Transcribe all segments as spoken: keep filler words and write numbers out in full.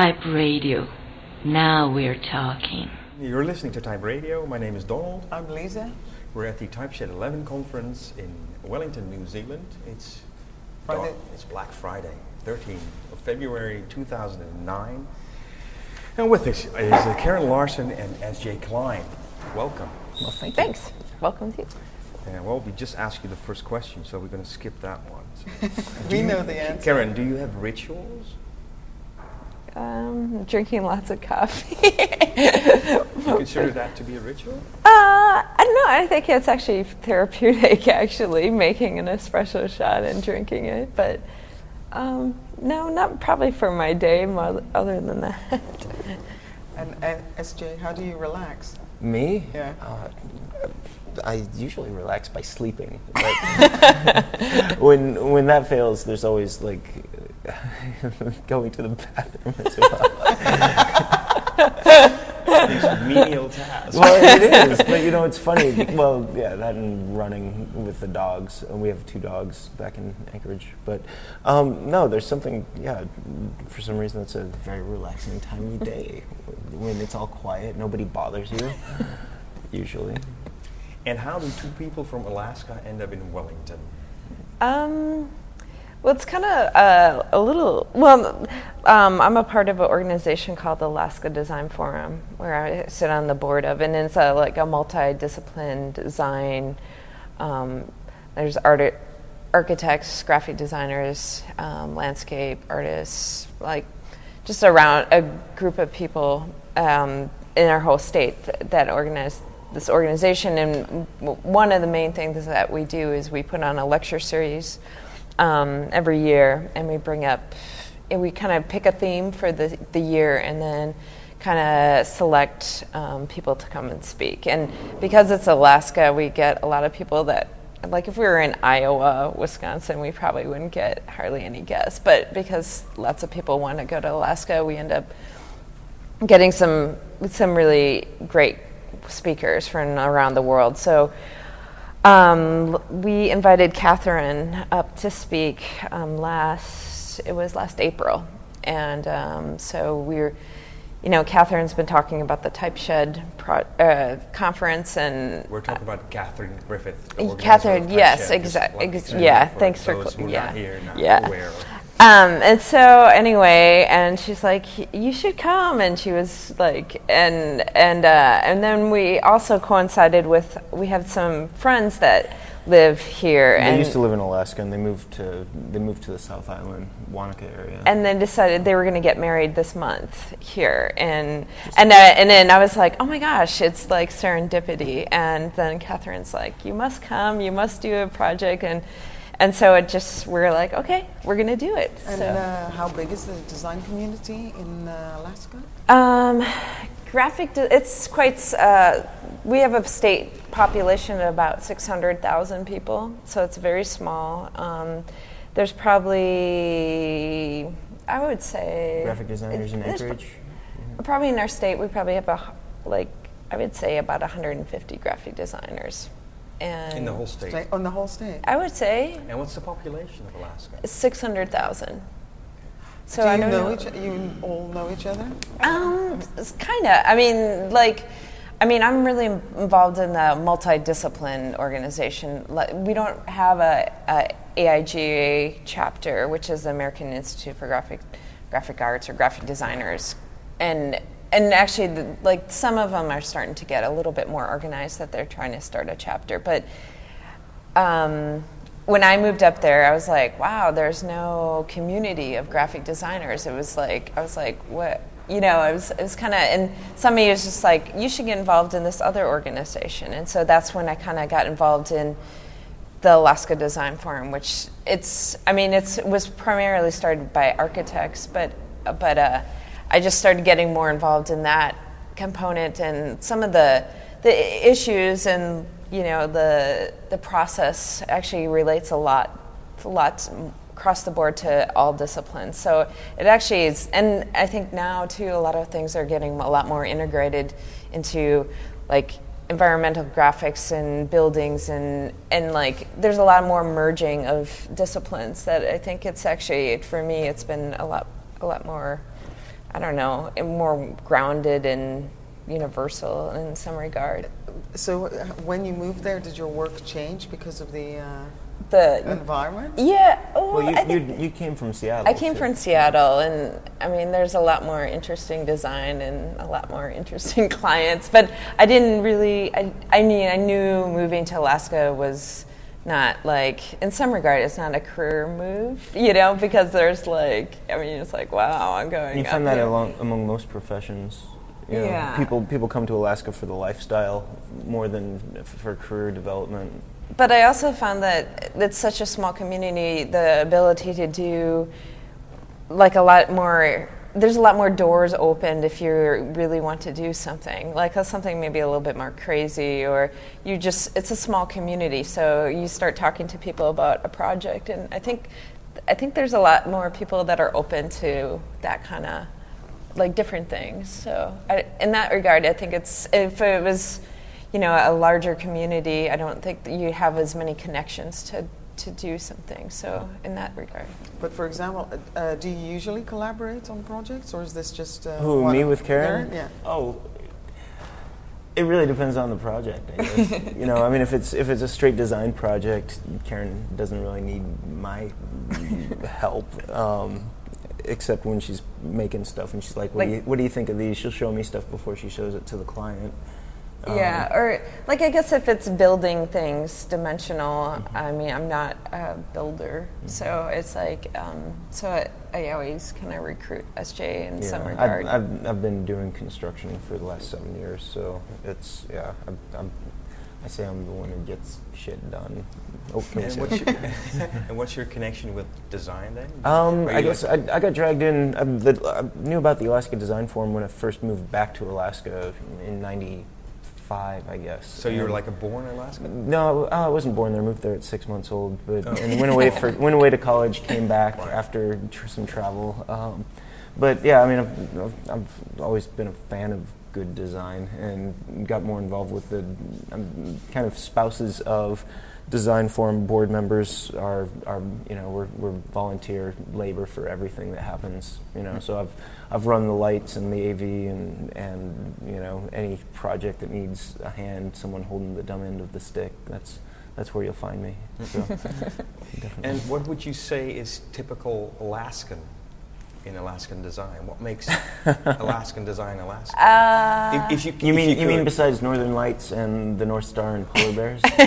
Type Radio. Now we're talking. You're listening to Type Radio. My name is Donald. I'm Lisa. We're at the TypeShed eleven conference in Wellington, New Zealand. It's Friday. Dark, it's Black Friday, thirteenth of February two thousand nine. And with us is uh, Karen Larson and S J Klein. Welcome. Well, thank Thanks. you. Welcome to you. And well, we just asked you the first question, so we're going to skip that one. So, we you, know the answer. Karen, do you have rituals? Um, drinking lots of coffee. Do you consider that to be a ritual? Uh, I don't know. I think it's actually therapeutic, actually, making an espresso shot and drinking it. But um, no, not probably for my day, mo- other than that. And uh, S J, how do you relax? Me? Yeah. Uh, I usually relax by sleeping. But when when that fails, there's always like going to the bathroom as well. These menial tasks. Well, it is, but you know, it's funny. Well, yeah, that and running with the dogs. And we have two dogs back in Anchorage. But um, no, there's something, yeah, for some reason it's a very relaxing time of day. When it's all quiet, nobody bothers you, usually. And how do two people from Alaska end up in Wellington? Um, well, it's kind of uh, a little, well, um, I'm a part of an organization called the Alaska Design Forum, where I sit on the board of, and it's a, like a multi-discipline design. Um, there's art, architects, graphic designers, um, landscape artists, like just around a group of people um, in our whole state th- that organize this organization. And one of the main things that we do is we put on a lecture series um, every year, and we bring up, and we kind of pick a theme for the, the year, and then kind of select um, people to come and speak. And because it's Alaska, we get a lot of people that, like if we were in Iowa, Wisconsin, we probably wouldn't get hardly any guests. But because lots of people want to go to Alaska, we end up getting some some really great speakers from around the world. So um, we invited Catherine up to speak um, last, it was last April. And um, so we're, you know, Catherine's been talking about the TypeShed pro- uh, conference, and We're talking about Catherine Griffith. the uh, organizer Catherine, of yes, TypeShed, just exactly. like Ex- to yeah, for thanks for those cl- who are yeah, not here, not yeah. aware of. Um, and so anyway, and she's like, "You should come," and she was like, and and uh, and then we also coincided with, we have some friends that live here, They and used to live in Alaska, and they moved to they moved to the South Island, Wanaka area. and then decided they were going to get married this month here, and and uh, and then I was like, oh my gosh, it's like serendipity. And then Catherine's like, you must come, you must do a project, and and so it just, we're like, okay, we're going to do it. And so. uh, how big is the design community in uh, Alaska? Um, graphic, de- it's quite, uh, we have a state population of about six hundred thousand people, so it's very small. Um, there's probably, I would say... Graphic designers in there's Anchorage? pro- Probably in our state, we probably have, a, h- like, I would say about one hundred fifty graphic designers. And In the whole state. State- On the whole state? I would say And what's the population of Alaska? six hundred thousand. So do I you don't know, know. each? You all know each other? Um, kind of. I mean, like, I mean, I'm really im- involved in the multidiscipline organization. Like, we don't have a, a A I G A chapter, which is the American Institute for Graphic Graphic Arts or Graphic Designers, and and actually, the, like, some of them are starting to get a little bit more organized, that they're trying to start a chapter, but. Um, When I moved up there, I was like, wow, there's no community of graphic designers. It was like, I was like, what? You know, it was, it was kind of, and somebody was just like, you should get involved in this other organization. And so that's when I kind of got involved in the Alaska Design Forum, which it's, I mean, it's, it was primarily started by architects, but, but uh, I just started getting more involved in that component and some of the, the issues and, you know, the the process actually relates a lot, a lot across the board to all disciplines. So it actually is, and I think now too, a lot of things are getting a lot more integrated into, like, environmental graphics and buildings, and and like there's a lot more merging of disciplines that I think it's actually, for me, it's been a lot a lot more I don't know, more grounded and universal in some regard. So uh, when you moved there, did your work change because of the uh, The environment? yeah, well, Well, you, I think you you came from Seattle. I came too. from Seattle, and I mean, there's a lot more interesting design and a lot more interesting clients. But I didn't really. I, I mean, I knew moving to Alaska was not like, in some regard, it's not a career move, you know, because there's like, I mean, it's like, wow, I'm going. You up find that here. along, among most professions. You know, Yeah. People people come to Alaska for the lifestyle more than for career development. But I also found that it's such a small community, the ability to do like a lot more, there's a lot more doors opened if you really want to do something, like uh, something maybe a little bit more crazy, or you just, it's a small community, so you start talking to people about a project, and I think, I think there's a lot more people that are open to that kind of, like different things. So I, in that regard, I think it's, if it was, you know, a larger community, I don't think that you have as many connections to, to do something. So in that regard. But for example, uh, uh, do you usually collaborate on projects, or is this just uh, Who, one- me with Karen? Yeah. Oh, it really depends on the project, I guess. You know, I mean, if it's if it's a straight design project, Karen doesn't really need my help, um, except when she's making stuff and she's like, what, Like- do you, what do you think of these? She'll show me stuff before she shows it to the client. Um, Yeah, or like I guess if it's building things dimensional, I mean, I'm not a builder, so it's like, um, so I, I always kind of recruit S J in some Yeah, regard. I've, I've I've been doing construction for the last seven years, so it's yeah. I'm, I'm I say I'm the one who gets shit done. Okay. And what's, your, and what's your connection with design then? Um, Are I you guess like- I, I got dragged in. I, the, I knew about the Alaska Design Forum when I first moved back to Alaska in ninety-five, I guess. So you were And- like a born Alaska? No, I wasn't born there. I moved there at six months old, but Oh. and went away for went away to college. Came back Right. after tr- some travel. Um, but yeah, I mean, I've, I've, I've always been a fan of good design and got more involved with the um, kind of spouses of design forum board members are, are you know we're, we're volunteer labor for everything that happens, you know. So I've I've run the lights and the A V and and you know any project that needs a hand, someone holding the dumb end of the stick. That's that's where you'll find me. So, definitely. And what would you say is typical Alaskan in Alaskan design? What makes Alaskan design Alaskan? Uh, if, if you, You if mean you, could- mean besides Northern Lights and the North Star and polar bears? Well,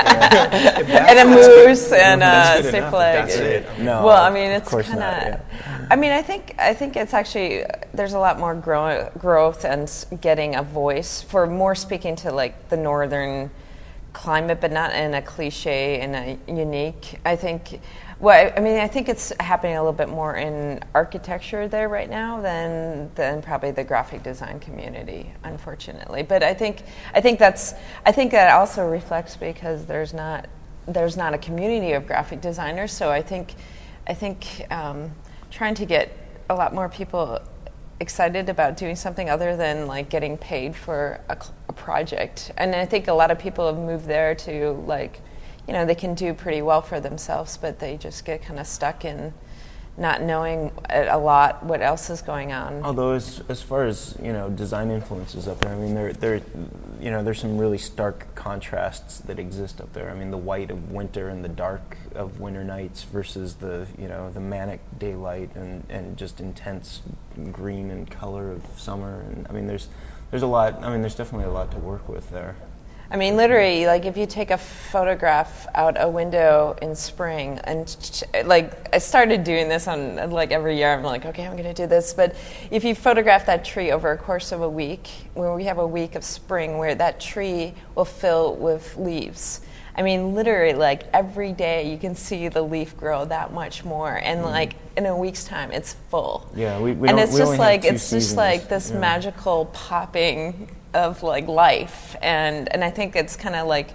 yeah. If that's- and a that's good- moose and that's a good state enough if flag. That's it. No, Well, I mean, of it's course kind not, of. yeah. I mean, I think I think it's actually there's a lot more grow, growth and s- getting a voice for more speaking to like the northern climate, but not in a cliche and a unique. I think. Well, I mean, I think it's happening a little bit more in architecture there right now than than probably the graphic design community, unfortunately. But I think I think that's I think that also reflects because there's not there's not a community of graphic designers. So I think I think um, trying to get a lot more people excited about doing something other than like getting paid for a, cl- a project, and I think a lot of people have moved there to like. You know, they can do pretty well for themselves, but they just get kind of stuck in not knowing a a lot what else is going on. Although as as far as you know, design influences up there, I mean, there there, you know, there's some really stark contrasts that exist up there. I mean, the white of winter and the dark of winter nights versus the you know the manic daylight and, and just intense green and color of summer. And I mean, there's there's a lot. I mean, there's definitely a lot to work with there. I mean, literally, like if you take a photograph out a window in spring, and ch- like I started doing this on like every year. I'm like, okay, I'm going to do this. But if you photograph that tree over a course of a week, where we have a week of spring, where that tree will fill with leaves. I mean, literally, like every day you can see the leaf grow that much more, and like in a week's time, it's full. Yeah, we, we and don't, it's we just only like have two it's just seasons. like this Yeah. magical popping of like life, and and I think it's kind of like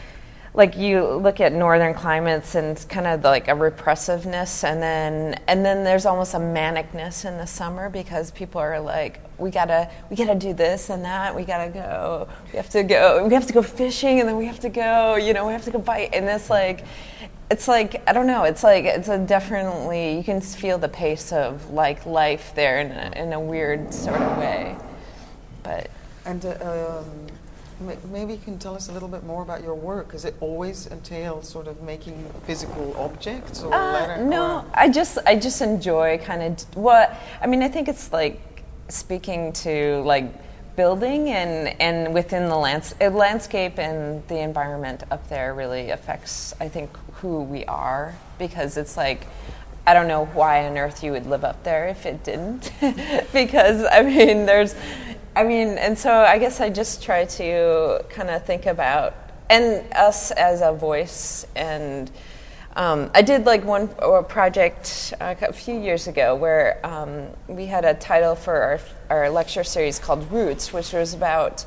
like you look at northern climates and it's kind of like a repressiveness, and then and then there's almost a manicness in the summer because people are like, we gotta we gotta do this and that, we gotta go, we have to go, we have to go fishing, and then we have to go, you know, we have to go bite, and it's like it's like, I don't know, it's like, it's a definitely, you can feel the pace of like life there in a, in a weird sort of way. But. And uh, um, m- maybe you can tell us a little bit more about your work. Does it always entail sort of making physical objects or Uh, letter? no, or- I just I just enjoy kind of what I mean. I think it's like speaking to like building and and within the lands- uh, landscape and the environment up there really affects, I think, who we are, because it's like, I don't know why on earth you would live up there if it didn't, because I mean there's, I mean, and so I guess I just try to kind of think about and us as a voice. And um, I did like one uh, project uh, a few years ago where um, we had a title for our, our lecture series called Roots, which was about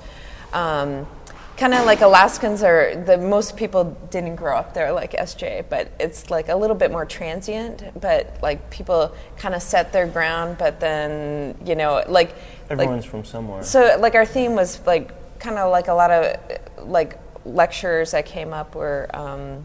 um, kind of like Alaskans are, the most people didn't grow up there like S J, but it's like a little bit more transient, but like people kind of set their ground, but then, you know, like Everyone's like, from somewhere. So like our theme was like kind of like a lot of like lectures that came up were um,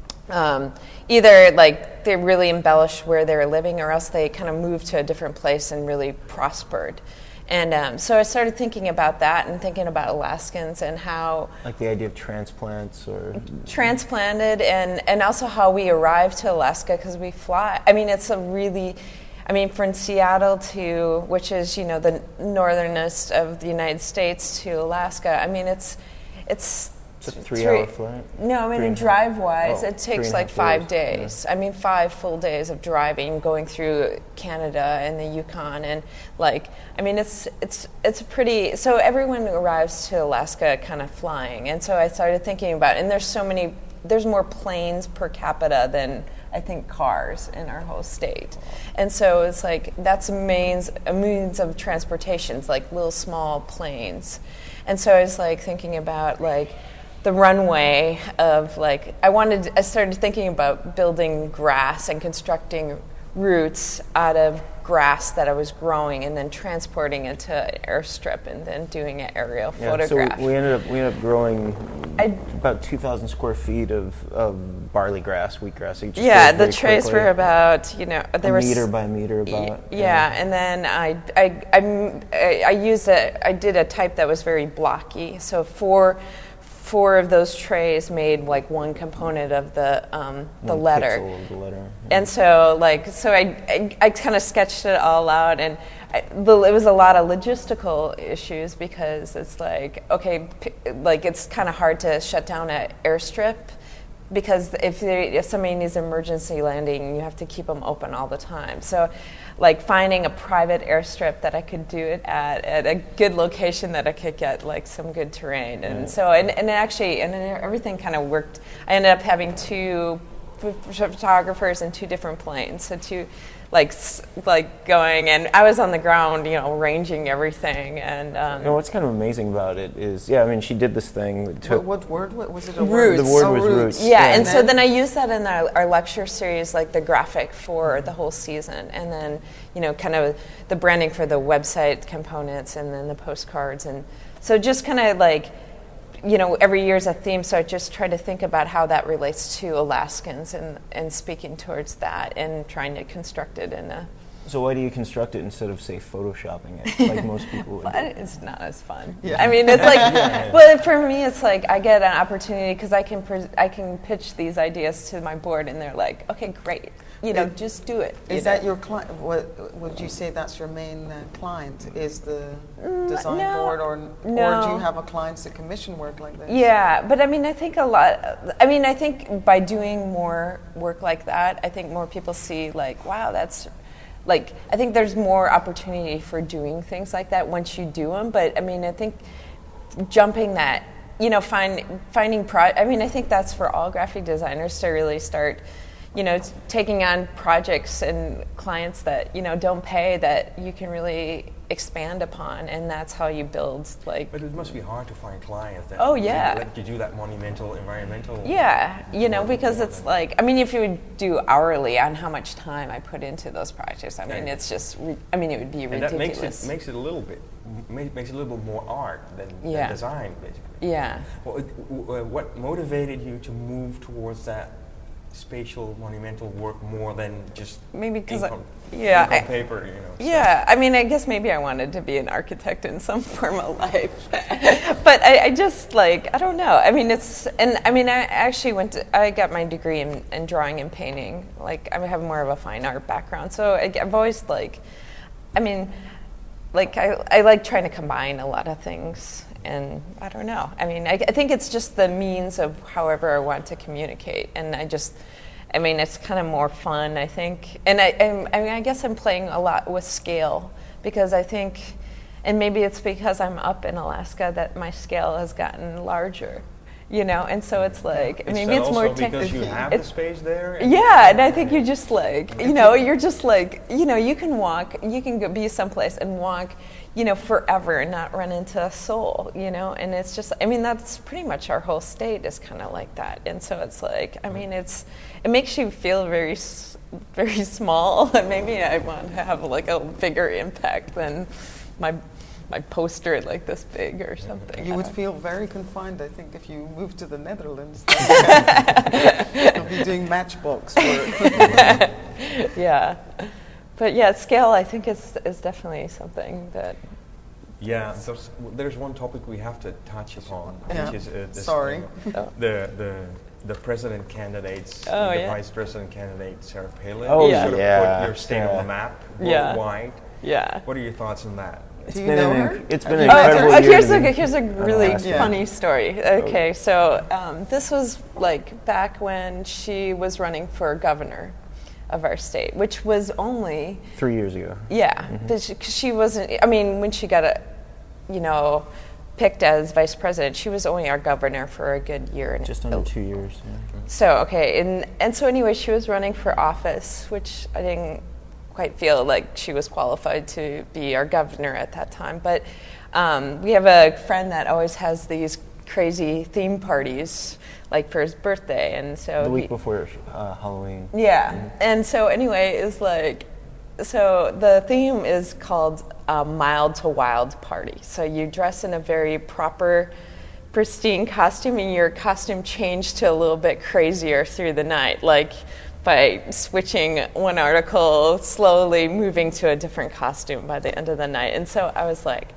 um, either like they really embellished where they were living, or else they kind of moved to a different place and really prospered. And um, so I started thinking about that and thinking about Alaskans and how Like the idea of transplants or... transplanted, and, and also how we arrived to Alaska because we fly. I mean, it's a really, I mean, from Seattle to, which is, you know, the northernest of the United States, to Alaska, I mean, it's, it's, It's a three-hour flight? No, I mean, Three in and a half- drive-wise, oh, it three takes and a like half five days, days. I mean, five full days of driving, going through Canada and the Yukon, and like, I mean, it's it's it's pretty. So everyone arrives to Alaska kind of flying, and so I started thinking about, and there's so many, there's more planes per capita than I think cars in our whole state, and so it's like that's a means a means of transportation, it's like little small planes, and so I was like thinking about like. The runway of like I wanted I started thinking about building grass and constructing routes out of grass that I was growing and then transporting it to an airstrip and then doing an aerial Yeah, photograph. so we ended up we ended up growing I- about two thousand square feet of, of barley grass, wheatgrass. It just yeah, grows the very trays quickly. were about, you know, they a were meter s- by meter about. Yeah, and then I, I, I, I, I used a, I did a type that was very blocky. So four, four of those trays made like one component of the um, the One letter. pixel of the letter. And so, like, so I, I, I kind of sketched it all out, and I, the, it was a lot of logistical issues because it's like, okay, p- like it's kind of hard to shut down an airstrip because if they, if somebody needs emergency landing, you have to keep them open all the time. So, like finding a private airstrip that I could do it at at a good location that I could get like some good terrain, and Right. so and, and actually and then everything kind of worked. I ended up having two ph- photographers in two different planes, so two like s- like going, and I was on the ground, you know, arranging everything, and um, You know, what's kind of amazing about it is, yeah, I mean, she did this thing. that took- What, what word? What, was it a Roots. word? The word Oh, was roots. Yeah, Yeah. and so then I used that in our, our lecture series, like the graphic for the whole season, and then, you know, kind of the branding for the website components, and then the postcards. And so just kind of like, you know, every year is a theme, so I just try to think about how that relates to Alaskans and, and speaking towards that and trying to construct it in a... So why do you construct it instead of, say, photoshopping it, like most people would But do? it's not as fun. Yeah. I mean, it's like, but for me, it's like I get an opportunity because I can pres I can pitch these ideas to my board, and they're like, okay, great, you know, It- just do it. you Is that know? your client? What would you say that's your main uh, client? Is the Mm, design no, board, or or do no. you have a clients that commission work like this? Yeah, but I mean, I think a lot. I mean, I think by doing more work like that, I think more people see like, wow, that's like. I think there's more opportunity for doing things like that once you do them. But I mean, I think jumping that, you know, find finding pro. I mean, I think that's for all graphic designers to really start, you know, t- taking on projects and clients that, you know, don't pay, that you can really expand upon, and that's how you build like. But it must be hard to find clients that Oh, really yeah. let you do that monumental environmental. Yeah, you know, work because more it's than- like, I mean, if you would do hourly on how much time I put into those projects, I mean, Yeah. it's just, ri- I mean, it would be and ridiculous. that makes it makes it a little bit ma- makes it a little bit more art than, than Yeah. design, basically. Yeah. Well, it, w- uh, what motivated you to move towards that spatial monumental work more than just Maybe 'cause ink I- on, yeah, ink on I- paper, you know. stuff. Yeah, I mean, I guess maybe I wanted to be an architect in some form of life, but I, I just like I don't know. I mean, it's and I mean, I actually went. To, I got my degree in, in drawing and painting. Like, I have more of a fine art background, so I, I've always like, I mean, like I I like trying to combine a lot of things, and I don't know. I mean, I, I think it's just the means of however I want to communicate, and I just. I mean, it's kind of more fun, I think. And I, I'm, I mean, I guess I'm playing a lot with scale because I think, and maybe it's because I'm up in Alaska that my scale has gotten larger, you know? And so it's like, Is maybe that it's also more because technical. you have the space there? and- Yeah, and I think you just like, you know, you're just like, you know, you can walk, you can go be someplace and walk, you know, forever and not run into a soul, you know? And it's just, I mean, that's pretty much our whole state is kind of like that. And so it's like, I mean, it's, it makes you feel very, s- very small. And maybe I want to have like a bigger impact than my my poster like this big or something. You I would don't- feel very confined, I think, if you moved to the Netherlands. You'll be doing matchbox work. Yeah. But yeah, scale I think is is definitely something that Yeah, there's, there's one topic we have to touch upon, Yeah. which is uh, this, Sorry. uh, the the the president candidates, Oh, the yeah. vice president candidate Sarah Palin. Oh, You yeah. sort of yeah. put your state on Yeah. the map Yeah. worldwide. yeah. What are your thoughts on that? Do you been know an her? inc- it's Have been you an Oh, met her? incredible oh, year here's to a be here's a on really Alaska. Yeah. funny story. Okay, so um, this was like back when she was running for governor of our state, which was only Three years ago. yeah, but she, 'cause she wasn't. I mean, when she got a, you know, picked as vice president, she was only our governor for a good year and Just under two years. Yeah. So okay, and and so anyway, she was running for office, which I didn't quite feel like she was qualified to be our governor at that time. But um, we have a friend that always has these crazy theme parties, like for his birthday, and so The he- week before uh, Halloween. yeah, and so anyway, it's like, so the theme is called uh, Mild to Wild Party. So you dress in a very proper, pristine costume, and your costume changed to a little bit crazier through the night, like by switching one article, slowly moving to a different costume by the end of the night. And so I was like,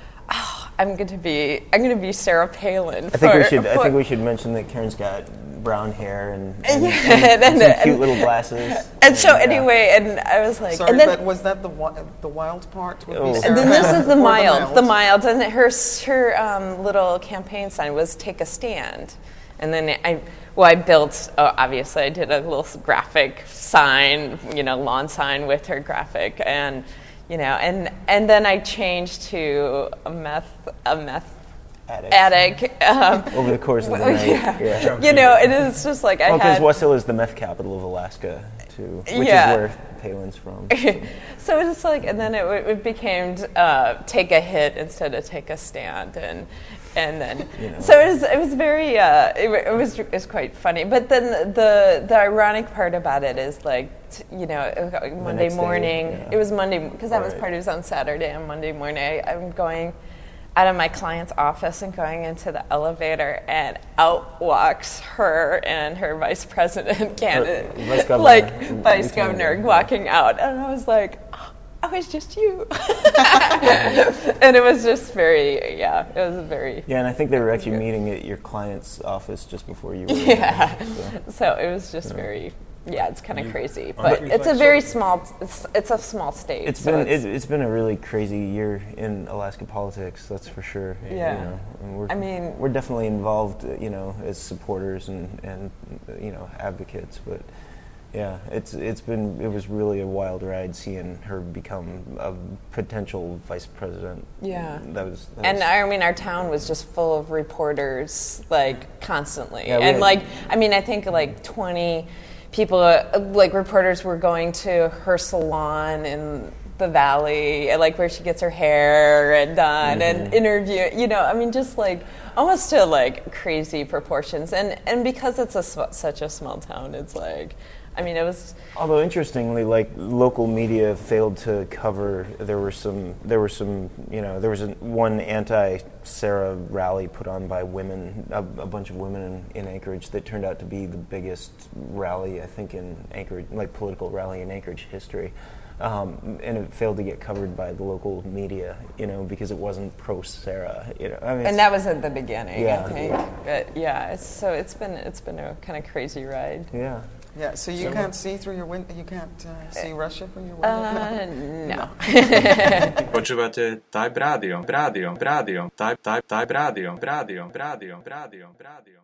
oh, I'm going to be, I'm going to be Sarah Palin. I think we for- should. I for- think we should mention that Karen's got brown hair and, and, Yeah, and, and- some and- cute little glasses. And so yeah. anyway, and I was like, Sorry, and then, but was that the wi- the wild part? Would be Oh. Sarah and then this Palin is the or mild, the mild, and her her um, little campaign sign was "Take a stand," and then I, well, I built. Oh, obviously, I did a little graphic sign, you know, lawn sign with her graphic, and you know, and and then I changed to a meth a meth Attic. attic. Um, Over the course of the night. yeah. Yeah. You know, it is just like I Well, because had. Wasilla is the meth capital of Alaska, too, which Yeah. is where Palin's from. So it's like, and then it, it became uh, take a hit instead of take a stand, and and then You know. so it was it was very uh, it, wa- it was it was quite funny. But then the the ironic part about it is like t- you know uh, Monday next day, morning yeah. it was Monday because that was Right. party was on Saturday, and Monday morning I, I'm going out of my client's office and going into the elevator, and out walks her and her vice president candidate, vice governor. like vice Lieutenant governor, governor. walking out, and I was like, oh, I was just you, and it was just very, yeah, it was very, Yeah, and I think they were actually meeting at your client's office just before you were. yeah. there, so. So it was just very, yeah, it's kind of crazy, aren't but you it's a like very so- small, it's, it's a small state. It's so been it's- it, it's been a really crazy year in Alaska politics, that's for sure. you Yeah. know, and we're, I mean- we're definitely involved, uh, you know, as supporters and and uh, you know advocates. But yeah, it's it's been it was really a wild ride seeing her become a potential vice president. Yeah. that was. That And was, I mean, our town was just full of reporters, like constantly. Yeah, we and had- like, I mean, I think like twenty people, uh, like reporters, were going to her salon in the valley, and, like where she gets her hair and done, Mm-hmm. and interview. You know, I mean, just like almost to like crazy proportions. And and because it's a sm- such a small town, it's like I mean, it was. Although interestingly, like local media failed to cover. There were some. There were some. You know, there was a, one anti-Sarah rally put on by women, a, a bunch of women in, in Anchorage that turned out to be the biggest rally, I think, in Anchorage, like political rally in Anchorage history. Um, and it failed to get covered by the local media, you know, because it wasn't pro-Sarah. You know, I mean, And that was at the beginning, Yeah. I think. But yeah, it's, so it's been it's been a kind of crazy ride. yeah. Yeah, so you So- can't see through your window. You can't uh, see Russia from your window. Uh, no. Počúvate Type Radio, Radio, Radio, Type, Type, Type Radio, Radio, Radio, Radio, Radio.